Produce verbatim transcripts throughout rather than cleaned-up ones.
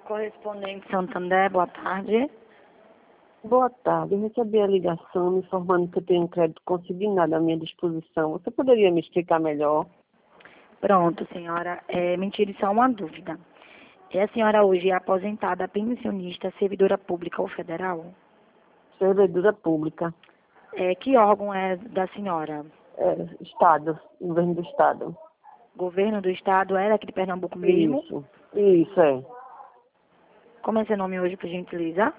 Correspondente Santander, boa tarde. Boa tarde, eu recebi a ligação me informando que eu tenho um crédito consignado à minha disposição. Você poderia me explicar melhor? Pronto, senhora. É, me tire só uma dúvida. É a senhora hoje é aposentada, pensionista, servidora pública ou federal? Servidora pública. É, que órgão é da senhora? É, Estado, governo do Estado. Governo do Estado, é daqui de Pernambuco mesmo? Isso, isso é. Como é seu nome hoje, por gentileza?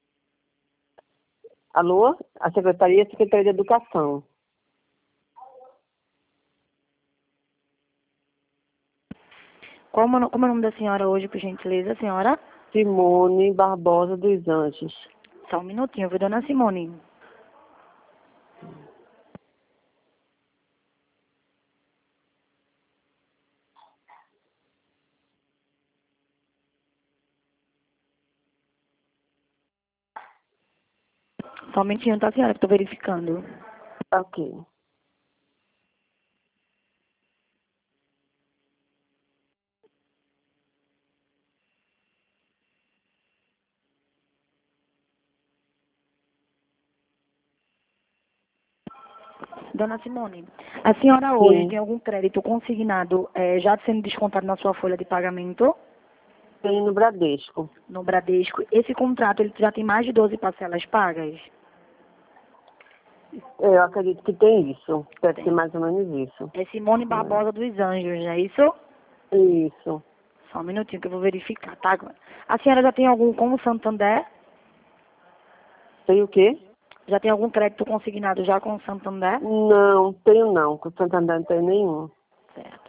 Alô? A Secretaria é Secretaria de Educação. Como, como é o nome da senhora hoje, por gentileza, senhora? Simone Barbosa dos Anjos. Só um minutinho, viu, dona Simone? Só um minutinho, tá, senhora, que estou verificando. Ok. Dona Simone, a senhora Sim. hoje tem algum crédito consignado eh, já sendo descontado na sua folha de pagamento Tem no Bradesco. no Bradesco? Esse contrato ele já tem mais de doze parcelas pagas? Eu acredito que tem isso. Deve Tem. ser mais ou menos isso. É Simone Barbosa dos Anjos, não é isso? Isso. Só um minutinho que eu vou verificar, tá? A senhora já tem algum como Santander? Tem o quê? Já tem algum crédito consignado já com o Santander? Não, tenho não. Com o Santander não tenho nenhum. Certo.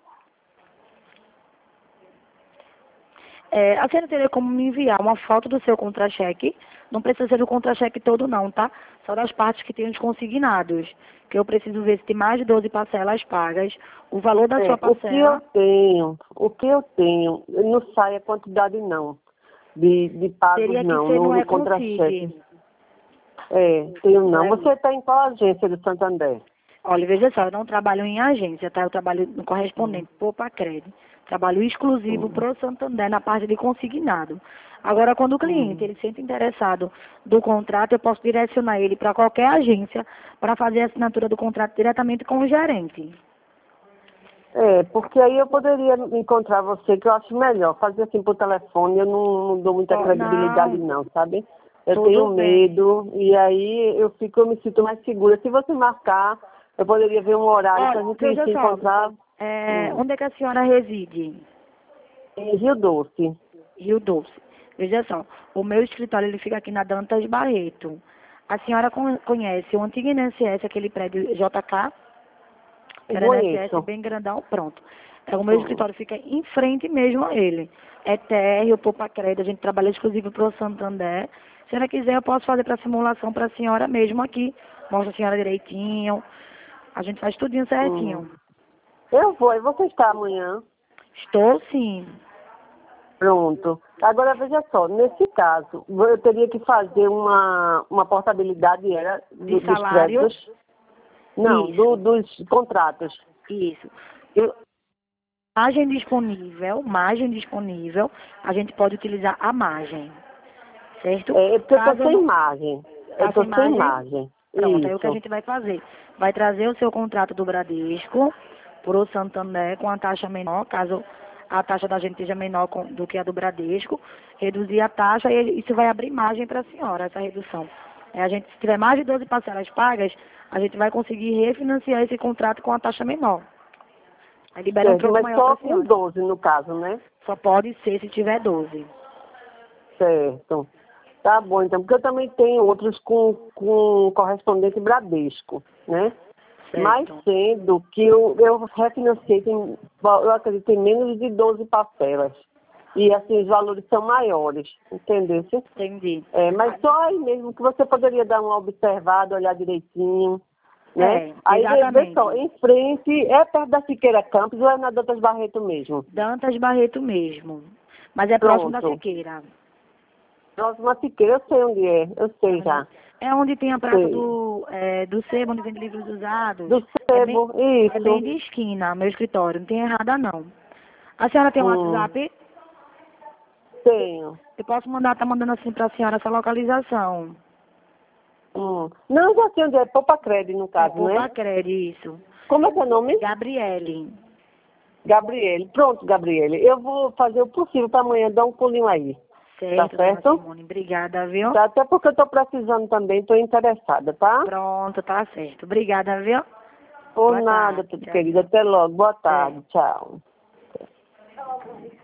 É, a senhora teria como me enviar uma foto do seu contra-cheque? Não precisa ser do contra-cheque todo não, tá? Só das partes que tem os consignados. Que eu preciso ver se tem mais de doze parcelas pagas. O valor da É, sua o que eu parcela... tenho, o que eu tenho, não sai a quantidade não, de, de pagos Teria que não, ser no, no no contra-cheque. Econcide. É, tenho não. Olha, Você está em qual agência do Santander? olha, veja só, eu não trabalho em agência, tá? Eu trabalho no correspondente, Poupa Crédito. Trabalho exclusivo Hum, para o Santander na parte de consignado. Agora, quando o cliente hum. ele se sente interessado do contrato, eu posso direcionar ele para qualquer agência para fazer a assinatura do contrato diretamente com o gerente. É, porque aí eu poderia encontrar você, que eu acho melhor. Fazer assim por telefone, eu não, não dou muita Ó, credibilidade não, não, sabe? Eu tenho tudo bem. medo e aí eu fico, eu me sinto mais segura. Se você marcar, eu poderia ver um horário para a Olha, gente veja se só, encontrar. é, Hum. onde é que a senhora reside? Em Rio Doce. Rio Doce. Veja só, o meu escritório ele fica aqui na Dantas Barreto. A senhora con- conhece o antigo I N S S, aquele prédio J K, que Eu era I N S S conheço. bem grandão, pronto. É, o meu Hum. escritório fica em frente mesmo a ele. É térreo, Poupa Crédito, a gente trabalha exclusivo para o Santander. Se ela quiser, eu posso fazer para simulação para a senhora mesmo aqui. Mostra a senhora direitinho. A gente faz tudinho Hum. certinho. Eu vou, e você está amanhã? Estou sim. Pronto. Agora veja só, nesse caso, eu teria que fazer uma, uma portabilidade era, De do- dos salário? créditos? Não, do- Isso, dos contratos. isso. Eu, margem disponível, margem disponível, a gente pode utilizar a margem, certo? É, é porque eu estou Caso sem não margem. Eu tá estou sem sem margem, margem. pronto, aí o que a Isso. gente vai fazer? Vai trazer o seu contrato do Bradesco para o Santander com a taxa menor, caso a taxa da gente seja menor com- do que a do Bradesco, reduzir a taxa e isso vai abrir margem para a senhora, essa redução. É, a gente, se tiver mais de doze parcelas pagas, a gente vai conseguir refinanciar esse contrato com a taxa menor. Aí libera um Certo, troco mas maior para só a com senhora. doze no caso, né? Só pode ser se tiver doze. Certo. Tá bom, então, porque eu também tenho outros com, com correspondente Bradesco, né? Mais Certo. sendo que eu, eu refinanciei, tem, eu acredito, em menos de doze parcelas. E assim, os valores são maiores, entendeu? Entendi. É, mas só aí mesmo que você poderia dar uma observada, olhar direitinho, né? É, Aí, vê vê só, exatamente. em frente, é perto da Siqueira Campos ou é na Dantas Barreto mesmo? Dantas Barreto mesmo. Mas é próximo da Pronto. Siqueira. Próxima Siqueira, eu sei onde é, eu sei Sabe, né? já. É onde tem a praça Sei. do, é, do sebo, onde vende livros usados. Do É bem, sebo, é bem isso. de esquina, meu escritório. Não tem errada, não. A senhora tem um Hum. WhatsApp? Tenho. Eu posso mandar, tá mandando assim pra senhora essa localização. Hum. Não, já sei onde é. Poupa Crédito, no caso, Poupa né? Crédito, isso. Como é que é o nome? Gabriele. Gabriele. Pronto, Gabriele. Eu vou fazer o possível para amanhã dar um pulinho aí. Certo, Tá certo? dona Simone. Obrigada, viu? Tá, até porque eu tô precisando também, tô interessada, tá? Pronto, tá certo. Obrigada, viu? Por Boa nada, tarde. tudo Tchau, querida. tchau. Até logo. Boa tarde. Tchau.